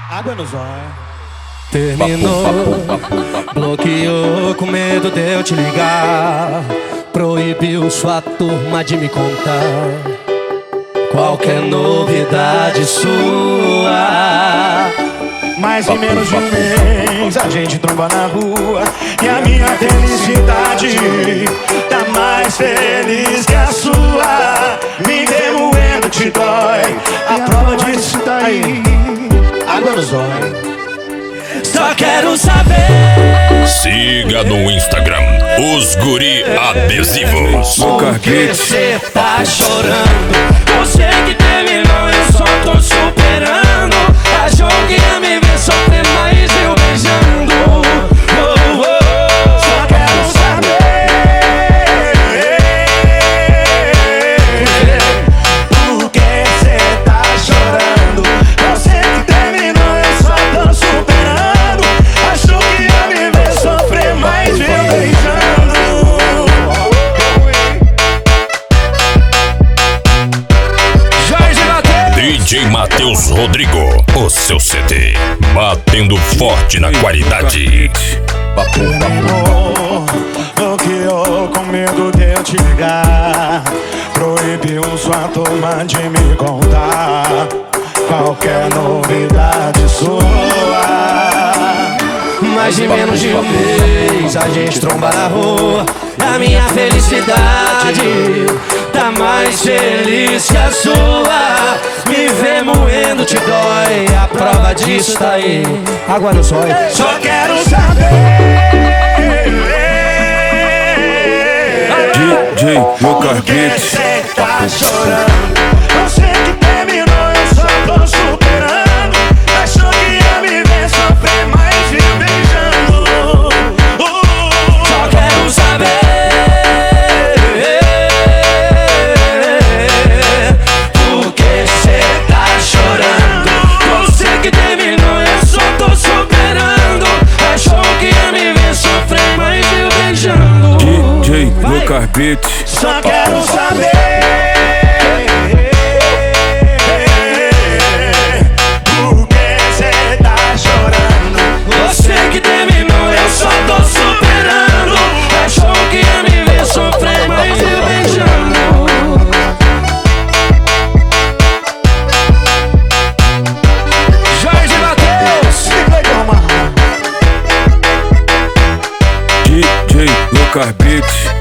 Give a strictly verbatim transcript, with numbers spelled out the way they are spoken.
Água no zóio. Terminou, bloqueou com medo de eu te ligar. Proibiu sua turma de me contar qualquer novidade sua. Mais em menos de um mês a gente tromba na rua e a minha felicidade tá mais feliz que a sua. Me remoendo te dói, a prova disso tá aí. Água no zóio. Só quero saber. Siga no Instagram Os Guri Adesivos. Por que cê tá chorando? Você que terminou, eu só tô superando. Achou que ia me ver sofrer, mas eu beijando. Oh, oh. Só quero saber por que cê tá chorando. Você que terminou, eu só tô superando. Achou que ia me ver sofrer, mas eu beijando. Jorge Mateus. D J Matheus Rodrigo, o seu C D, batendo forte na qualidade. Terminou, bloqueou com medo de eu te ligar. Proibiu sua turma de me contar qualquer novidade sua. Mais de menos de um mês a gente tromba na rua. A minha felicidade tá mais feliz que a sua. Me ver moendo te dói, a prova disso tá aí. Água no zóio. Só quero saber D J Lucas por que Beats. cê tá chorando. Você que terminou, eu só tô superando. Achou que ia me ver sofrer, mas viu beijando. Uh, Só quero saber por que cê tá chorando. Você que terminou, eu só tô superando. Achou que ia me ver sofrer, mas viu beijando. D J Lucas Beats. Só quero saber por que cê tá chorando. Você que terminou, eu só tô superando. Achou que ia me ver sofrer, mas viu beijando. Jorge Mateus. D J Lucas Beats.